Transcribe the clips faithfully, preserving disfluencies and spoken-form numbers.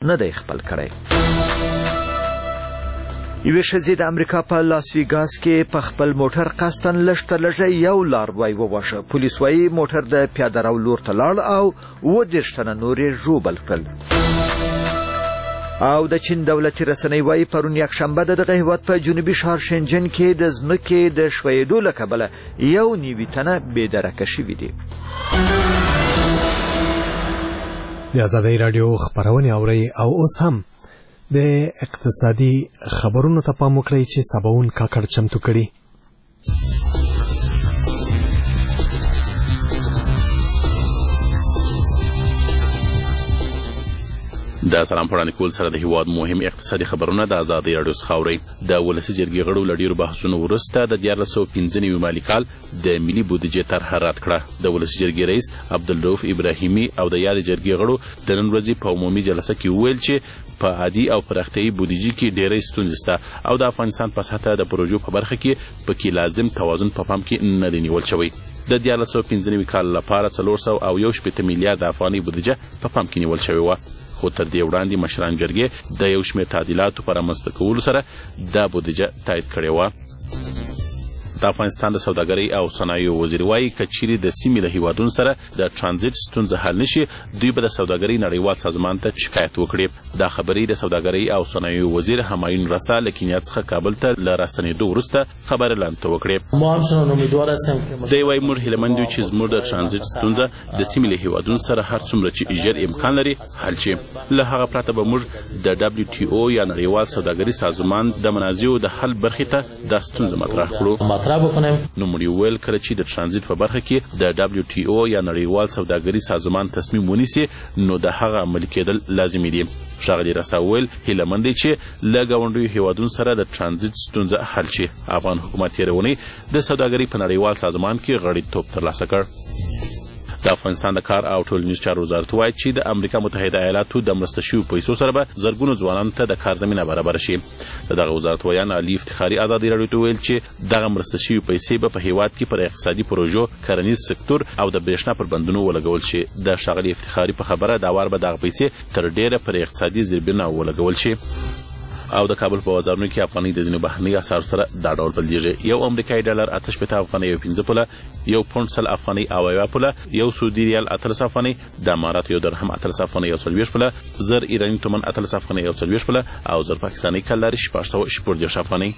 نه دی خپل کړی. یوې ښځې د امریکا په لاس ویګاس کې په خپل موټر قصداً لږ تر لږه یو لاروی وواژه. پولیس وایي موټر د پیاده رو لور ته لاړ او اووه دېرش تنه نور یې ژوبل کړل. او د چین دولتي رسنۍ وایي پرون یکشنبه د دغه هېواد په جنوبي ښار شنجن کې د ځمکې د ښویېدو له کبله یو نوي تنه بېدرکه شوي دي. د ازادۍ راډیو خپرونې اورئ او اوس هم د اقتصادي خبرونو ته پام وکړئ چې سباون کاکړ چمتو کړي. د سلام پړانې کول سره د هیواد مهم اقتصادي خبرونه د ازادۍ راډیو څخه اورئ. د ولسي جرګې غړو له ډېرو بحثونو وروسته د دیارلس سوه پنځه نوي مالي کال د ملي بودیجې طرحه رد کړه. د ولسي جرګې رئیس عبدالرؤف ابراهیمي او د یادې جرګې غړو د نن ورځې په عمومي جلسه کې وویل چې په عادي او پراختیایي بودیجې کې ډېرې ستونزې شته او د افغانستان په سطحه د پروژو په برخه کې پکې لازم توازن په پام کې نه دی نیول شوی. د دیارلس سوه پنځه نوي کال لپاره څلور سوه او یو شپېته میلیارد افغانۍ بودیجه په پام کې نیول شوې وه، خو تر دې وړاندې مشران جرګې د یو شمېر تعدیلاتو په رامنځته کولو سره دا بودیجه تایید کړې وه. د افغانستان د سوداګرۍ او صنایعو وزیر وایي که چیرې د سیمې له هیوادونو سره د ټرانزیټ ستونزه حل نشي دوی به د سوداګرۍ نړیوال سازمان ته شکایت وکړي. دا خبرې د سوداګرۍ او صنایعو وزیر همایون رسا له کینیا څخه کابل ته له راستنېدو وروسته خبرې لاندې وکړې. دی وایي موږ هیلهمند یو چې زموږ د ټرانزیټ ستونزه د سیمې له هیوادونو سره هر څومره چې ژر امکان لري حل شي. له هغه پرته به موږ د ډبلیو ټي او یا نړیوال سوداګري سازمان د منازعو د حل برخې ته دا ستونزه مطرح کړو. نوموړي وویل کله چې د ټرانزیټ په برخه کې د ډبلیو ټي او یا نړیوال سوداګري سازمان تصمیم ونیسي نو د هغه عملي کېدل لازمي دي. ښاغلي رسا وویل هیلهمند دی چې له ګاونډیو هیوادونو سره د ټرانزیټ ستونزه حل شي. افغان حکومت تېره اونۍ د سوداګرۍ په نړیوال سازمان کې غړیتوب ترلاسه کړ. د افغانستان د کار او ټولنیز چارو وزارت وایي چې د امریکا متحده ایالاتو د مرسته شویو پیسو سره به زرګونو ځوانانو ته د کار زمینه برابره شي. د دغه وزارت ویان علي افتخاري ازادي راډیو ته ویل چې دغه مرسته شویو پیسې به په هیواد کې پر اقتصادي پروژو، کرنیز سکتور او د برېښنا پر بندونو ولګول شي. د ښاغلي افتخاري په خبره دا وار به دغه پیسې تر ډېره پر اقتصادي زیربنا ولګول شي. او د کابل په بازارونو کې افغانۍ د ځینو بهرنیو اسعارو سره دا ډول بدلېږي. یو امریکایي ډالر اته شپېته افغانۍ او پنځه پوله، یو پونډ سل افغانۍ او یوه پوله، یو سعودي ریال اتلس افغانۍ، د اماراتو یو درهم اتلس افغانۍ او څلوېښت پوله، زر ایراني تومن اتلس افغانۍ او څلوېښت پوله او زر پاکستاني کلدارې شپږ سوه شپږ دېرش افغانۍ.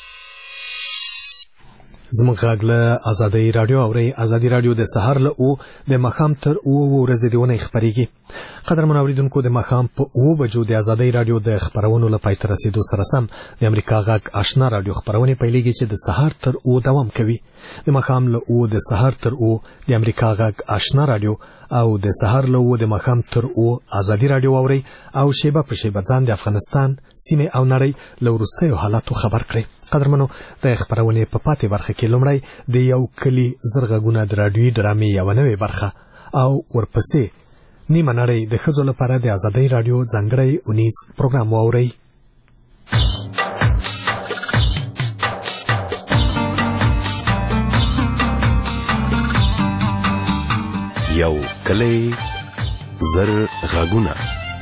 زموږ غږ له ازادۍ راډیو اورئ. ازادي راډیو د سهار له او د ماښام تر اوه ورځې د اونۍ خپرېږي. قدرمن اورېدونکو د ماښام په اوه بجو د ازادۍ راډیو د خپرونو له پای ته رسېدو سره سم د امریکا غږ آشنا راډیو خپرونې پیلېږي چې د سهار تر اوه دوام کوي. د ماښام له اوه د سهار تر اوه د امریکا غږ آشنا راډیو او د سهار له اوه د ماښام تر اوه ازادي راډیو اورئ او شیبه په شیبه ځان د افغانستان سیمې او نړۍ له وروستیو حالاتو خبر کړئ. قدرمنو د خپرونې په پاتې برخه کې لومړی د یو کلي زر غږونه د راډیوي ډرامې یوه نوې برخه او ورپسې نیمه نړۍ د ښځو لپاره د ازادۍ راډیو ځانګړی اونیز پروګرام واورئ. یو کلی زر غږونه.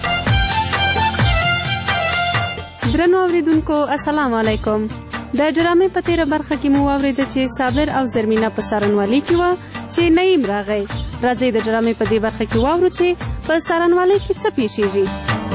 درنو اوریدونکو السلام علیکم. د ډرامې په تیره برخه کې مو واورېده چې صابر او زرمینه په څارنوالۍ کې وه چې نعیم راغی. راځئ د ډرامې په دې برخه کې واورو چې په څارنوالۍ کې څه پیښیږي.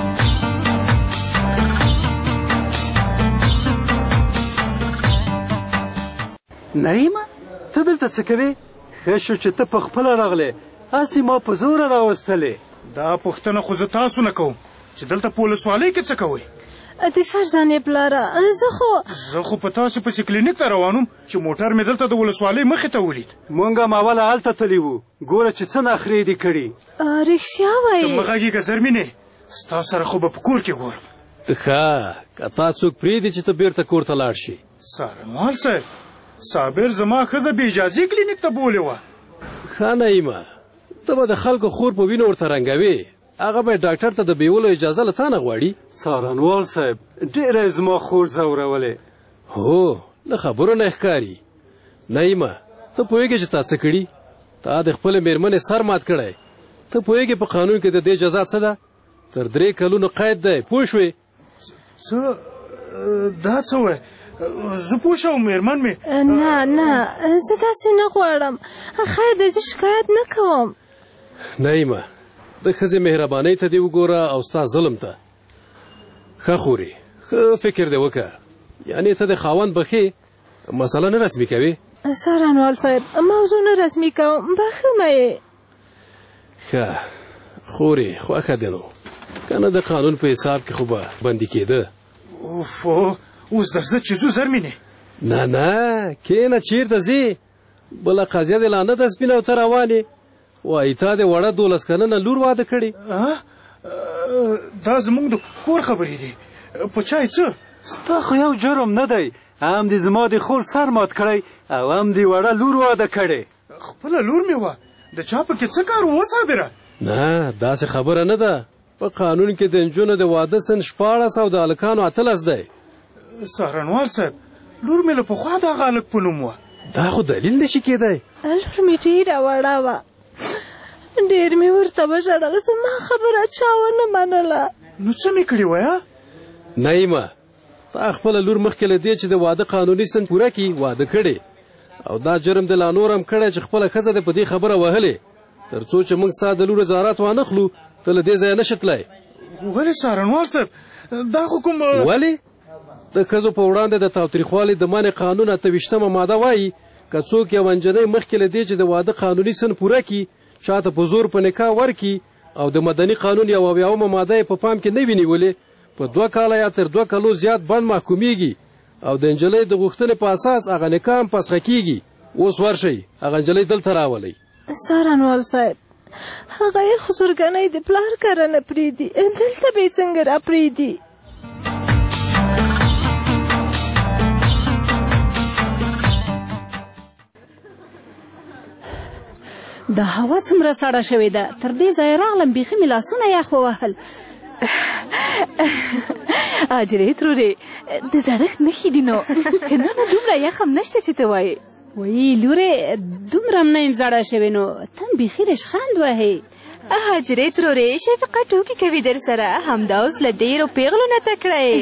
نعیمه ته دلته څه کوې؟ ښه شو چې ته په خپله راغلې، هسې ما په زوره راوستلې. دا پوښتنه خو زه تاسو نه کوم چې دلته په ولسوالۍ کې څه کوئ؟ د فرزانې پلاره زه خو زه خو په تاسو پسې کلینیک ته روانم چې موټر مې دلته د ولسوالۍ مخې ته ولید. مونږ هم اوله هلته تللي وو، ګوره چې څه نخرې دې کړي. رښتیا وایې؟ مه غږېږه زرمینې، ستا سره خو به په کور کې ګورم. ښه که تا څوک پرېږدي چې ته بیرته کور ته لاړ شي. څارنوال صاحب، صابر زما ښځه بې اجازې کلینیک ته بولې وه. ښه نعیمه، ته به د خلکو خور په وینو ورته رنګوې، هغه به ډاکټر ته د بیولو اجازه له تا نه غواړي. څارنوال صاحب ډېره یې زما خور ځورولې. هو له خبرو نه ښکاري. نعیمه ته پوهېږې چې تا څه کړي؟ تا د خپلې مېرمنې سر مات کړی. ته پوهېږې په قانون کې د دې جزا څه ده؟ ته تر درې کلونو قید دی پوه شوې څه دا څه وای زه پوه شوم مېرمن مې نه نه زه داسې نه غواړم خیر دی زه شکایت نه کوم نعیمه د ښځې مهربانۍ ته دې وګوره او ستا ظلم ته ښه خورې ښه فکر دې وکړه یعنې ته د خاوند بخې مسله نه رسمي کوې څارنوال صاحب موضوع نه رسمي کوم بخښمه یې ښه خورې خوښه دې نو که نه د قانون په حساب کې خو به بندي کېده اوف اوس درځه چې ځو زرمینې نه نه کښېنه چېرته ځې بله قضیه دې لا نه ده سپینه او ته روانې وایي تا دې وړه دولس کلنه لور واده کړې دا زموږ د کور خبرې دي په چای څه ستا خو یو جرم نه دی هم دې زما د خور سر مات کړی او هم دې وړه لور واده کړې خپله لور مې وه د چا پکې څه کار و صابره نه داسې خبره نه ده په قانون کې د نجونو د واده سن شپاړس او د هلکانو اتلس دی څارنوال صاحب لور مې له پخوا دغه هلک په نوم وه دا خو دلیل نشي کېدی لور مې ډېره وړه وه ډېر مې ورته وژړل زما خبره چا ونه منله نو څه مې کړي وایه نعیمه تا خپله لور مخکې له دې چې د واده قانوني سن پوره کړي واده کړې او دا جرم دې لا نور هم کړی چې خپله ښځه دې په دې خبره وهلې تر څو چې موږ ستا د لور زارات وانخلو ته له دې ځایه نشې تللی ولې څارنوال صاحب دا خو کوم ولې د ښځو په وړاندې د تاوتریخوالي د منع قانون اته ویشتمه ماده وایي که څوک یوه نجلۍ مخکې له دې چې د واده قانوني سن پوره کړي چاته په زور په نکاح ورکړي او د مدني قانون یوه اویاومه ماده یې په پام کې نه وي نیولې په دوه کاله یا تر دوه کالو زیات بند محکومیږي او د نجلۍ د غوښتنې په اساس هغه نکاح هم فسخه کیږي اوس ورشئ هغه نجلۍ دلته راولئ څارنوال صاحب هغه یې خسرګنۍ د پلار کره نه پرېږدي دلته به یې څنګه راپرېږدي دا هوا څومره سړه شوې ده تر دې ځایه راغلم بیخي مې لاسونه یخ ووهل اجرې ترورې د زړښت نښې دي نو که نه نو دومره یخ هم نشته چې ته وایې وایي لورې دومره هم نه یم زړه شوې نو ته هم بیخي رشخند وهې اجرې ترورې شفقه ټوکې کوي در سره همدا اوس له ډېرو پیغلو نه تکړه یې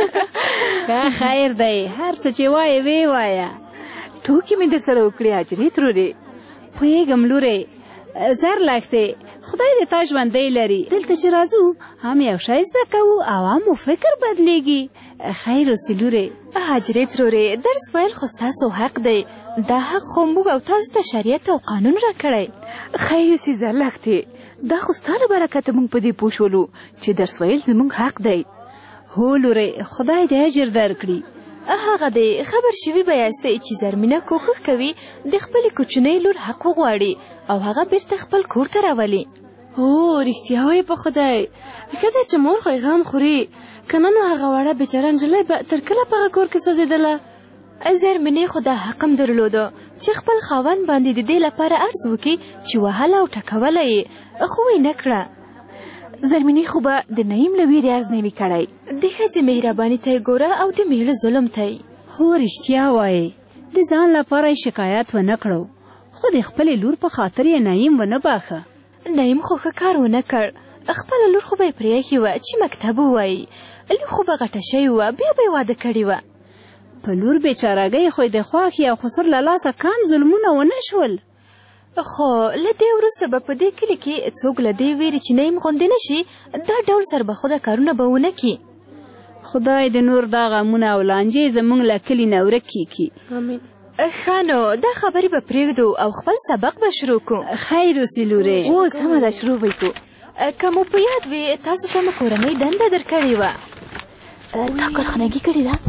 خیر دی هر څه چې وایې ویې وایه ټوکې مې در سره وکړې اجرې ترورې پوهېږم لورې زر لږ دی خدای دې تا ژوندی لري دلته چې راځو هم یو شی زده کوو او هم مو فکر بدلیږي خیر اوسې لورې حجرې ترورې درس ویل خو ستاسو حق دی دا حق خو موږ او تاسو ته شریعت او قانون راکړی خیر اوسې زر لږ دی دا خو ستا له برکته موږ په دې پوه شولو چې درس ویل زموږ حق دی هو لورې خدای دې اجر درکړي هغه دی خبر شوي به یاستئ چې زرمینه کوښښ کوي د خپلې کوچنۍ لور حق وغواړي او هغه بیرته خپل کور ته راولي هو رښتیا وایې په خدای ښه دی چې مور خو یې غم خوري که نه نو هغه وړه بېچاره نجلۍ به تر کله په هغه کور کې سوځېدله زرمینې خو دا حق هم درلوده چې خپل خاوند باندې د دې لپاره عرض وکړي چې وهله او ټکوله یې خو یې نه کړه زرمینې خو به د نعیم له ویرې عرض نه وي کړی د ښځې مهرباني ته یې ګوره او د میړه ظلم ته یې هو رښتیا وایې د ځان لپاره یې شکایت ونه کړو خو د خپلې لور په خاطر یې نعیم ونه باښه نعیم خو ښه کار ونه کړ خپله لور خو به یې پرېښې وه چې مکتب ووایي لور خو به غټه شوې وه بیا به یې واده کړې وه په لور بېچارهګۍ خو د خواښې او خسر له لاسه کم ظلمونه ونه شول خو له دې وروسته به په دې کلي کې څوک له دې ویرې چې نعیم غوندې نه شي دا ډول سربخوده کارونه به ونه کړي خدای د نور دا غمونه او لانجې زموږ له کلي نه ورک کړي ښه نو دا خبرې به پرېږدو او خپل سبق به شروع کړو خیر اوسې لورې اوس سمه ده شروع به یې کړو که مو په یاد وي تاسو ته مو کورنۍ دنده درکړې وه تا کارخانګي کړې ده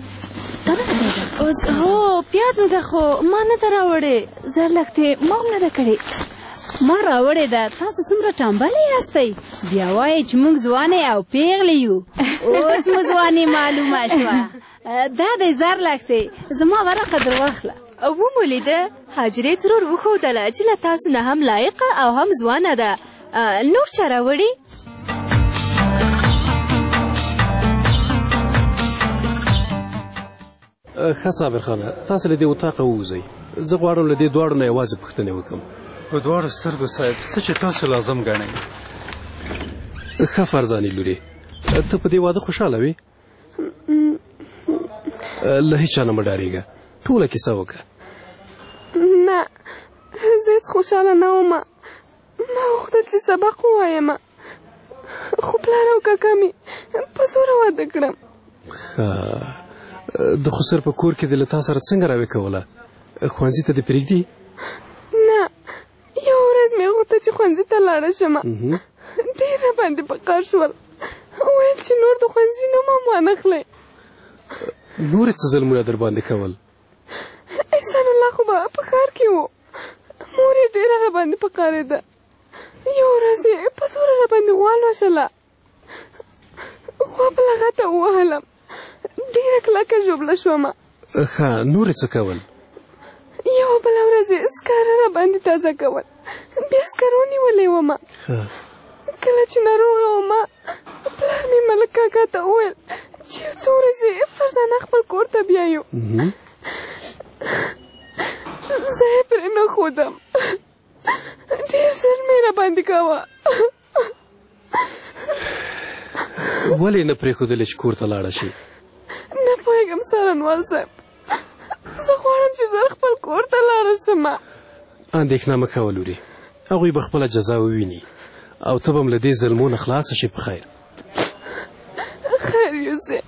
هو پیاز مې ده خو ما نه ده راوړې زر لږتې ما هم نه ده کړې ما راوړې ده تاسو څومره ټامبلې یاستئ بیا وایئ چې موږ ځوانې او پیغلې یو اوس مو ځوانې معلومه شوه دا دی زر لږتې زما ورقه در واخله ومو لیده حاجرې ترور وښودله چې له تاسو نه هم لایقه او هم ځوانه ده نور چا راوړي ښه صابر خانه تاسو له دې اطاقه ووځئ زه غواړم له دې دواړو نه یوازې پوښتنې وکړم په دواړو سترګو صاحب څه چې تاسو لازم ګڼئ ښه فرزانې لورې، ته په دې واده خوشحاله وې؟ له هېچا نه مه ډارېږه، ټوله کیسه وکړه. نه، زه هېڅ خوشحاله نه وم. ما غوښتل چې سبق ووایم، خو پلار او کاکا مې په زوره واده کړم. ښه، د خسر په کور کې دې له تا سره څنګه راوې کوله؟ ښوونځي ته دې پرېږدي؟ نه، یوه ورځ مې غوښتل چې ښوونځي ته لاړه شم. ډېر راباندې په کار شول، ویل چې نور د ښوونځي نوم هم وانخلئ. نورې څه ظلمونه در باندې کول؟ احسان الله خو به په ښار کې و، مور یې ډېره راباندې په قارېده. یوه ورځ یې په زوره راباندې والوشله، خوا په لغته ووهلم، ډېره کلکه ژوبله شومه. ښه، نورې څه کول؟ یوه بله ورځ یې سکاره راباندې تازه کول، بیا سکاره ونیولې ومه. کله چې ناروغه ومه، پلار مې ملک کاکا ته وویل چې یو څو ورځې فرزانه خپل کور ته بیایو. زه یې پرې نه ښودم، ډېر ظلم یې راباندې کاوه. ولې نه پرېښودلې چې کور ته لاړه شي؟ نه پوهېږم څارنوال صاحب، زه غواړم چې زه خپل کور ته لاړه شم. اندېښنه مه کوه لورې، هغوی به خپله جزا وویني او ته به هم له دې ظلمو نه خلاصه شي په خیر. خیر یوسف.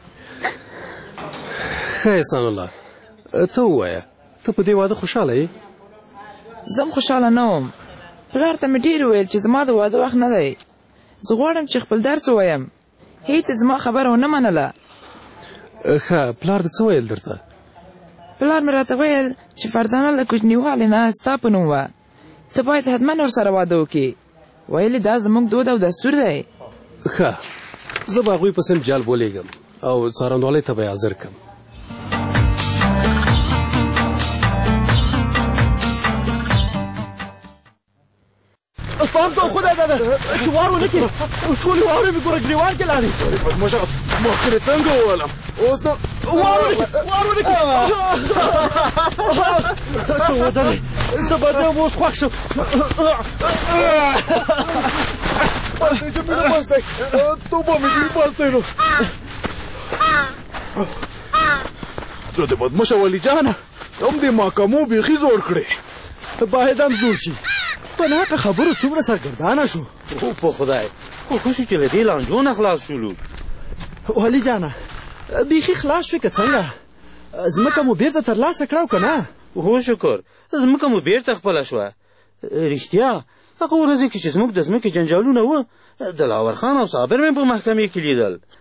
ښه احسان الله، ته ووایه، ته په دې واده خوشحاله یې؟ زه هم خوشحاله نه وم. پلار ته مې ډېر وویل چې زما د واده وخت نه دی، زه غواړم چې خپل درس ووایم. هېڅ زما خبره ونه منله. ښه، پلار دې څه ویل درته؟ پلار مې راته ویل چې فرزانه له کوچنیوالي نه ستا په نوم وه، ته باید حتما ورسره واده وکړې. ویلې دا زموږ دود او دستور دی. ښه، زه به هغوی په صنف جال بولېږم او څارنوالۍ ته به یې حاضر کړم. پام کوه خدای داده چې وار ونه کړي، ټولې واورې مې ګوره ګریوان کې لاړې. بدماشه مخکې څنګه وولم، اوس نو وار ونه کړي، وار ونه کړي. ته ودرې، زه به دې اوس خوښ شم. بس دی چې مې نه بس دی، توبه مې دې بس دی. نو زه د بدماشه ولي جانه هم دې محکمو بیخي زور کړې، باید هم زور شي. په ناکه خبرو څومره سرګردانه شو. او په خدای خو شو چې له دې لانجو نه خلاص شولو. والي جانه بیخي خلاص شوې که څنګه؟ ځمکه مو بیرته ترلاسه کړه او که نه؟ هو شکر، ځمکه مو بیرته خپله شوه. رښتیا هغه ورځې کې چې زموږ د ځمکې جنجالونه وه، دلاور خان او صابر مې په محکمې کې لیدل.